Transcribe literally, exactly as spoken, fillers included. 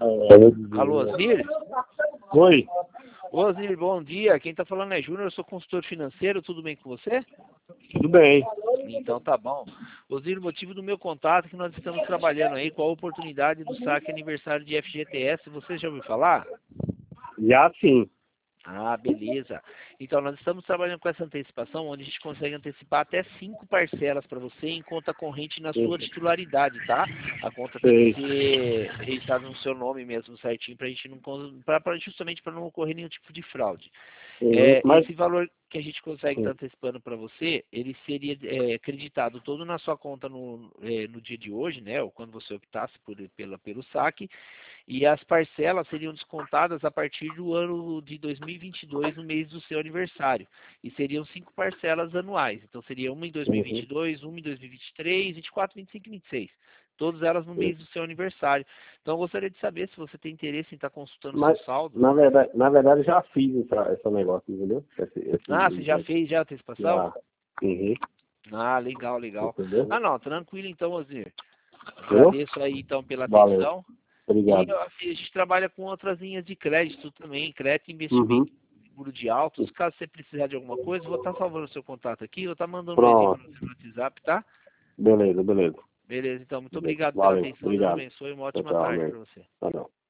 Alô, Osir? Oi. Ô, Osir, bom dia. Quem tá falando é Júnior, eu sou consultor financeiro, tudo bem com você? Tudo bem. Então tá bom. Osir, o motivo do meu contato é que nós estamos trabalhando aí com a oportunidade do saque aniversário de F G T S. Você já ouviu falar? Já sim. Ah, beleza. Então, nós estamos trabalhando com essa antecipação, onde a gente consegue antecipar até cinco parcelas para você em conta corrente na sua titularidade, tá? A conta tem Sei. que ser registrada no seu nome mesmo, certinho, para a gente não, pra, pra, justamente para não ocorrer nenhum tipo de fraude. Uhum. É, Mas, esse valor que a gente consegue estar antecipando para você, ele seria é, acreditado todo na sua conta no, é, no dia de hoje, né? Ou quando você optasse por, pela, pelo saque. E as parcelas seriam descontadas a partir do ano de dois mil e vinte e dois, no mês do seu aniversário. E seriam cinco parcelas anuais. Então, seria uma em dois mil e vinte e dois, uma em dois mil e vinte e três, vinte e quatro, vinte e cinco e vinte e seis. Todas elas no mês do seu aniversário. Então, eu gostaria de saber se você tem interesse em estar consultando o seu mas saldo. na verdade, na verdade já fiz essa, esse negócio, entendeu? Esse, esse, Ah, você já fez já a antecipação? Já. Uhum. Ah, legal, legal. Entendeu? Ah, não, tranquilo então, Osir. Entendeu? Agradeço aí então pela Valeu. atenção. E Obrigado. assim, a gente trabalha com outras linhas de crédito também, crédito e Uhum. investimento, seguro de autos. Caso você precisar de alguma coisa, vou estar salvando o seu contato aqui, vou estar mandando um e-mail Pronto. para você no WhatsApp, tá? Beleza, beleza. Beleza, então, muito Beleza. obrigado pela Valeu. atenção, Deus Obrigado. abençoe, uma Tchau, ótima tchau, tarde amém. para você. Tá bom.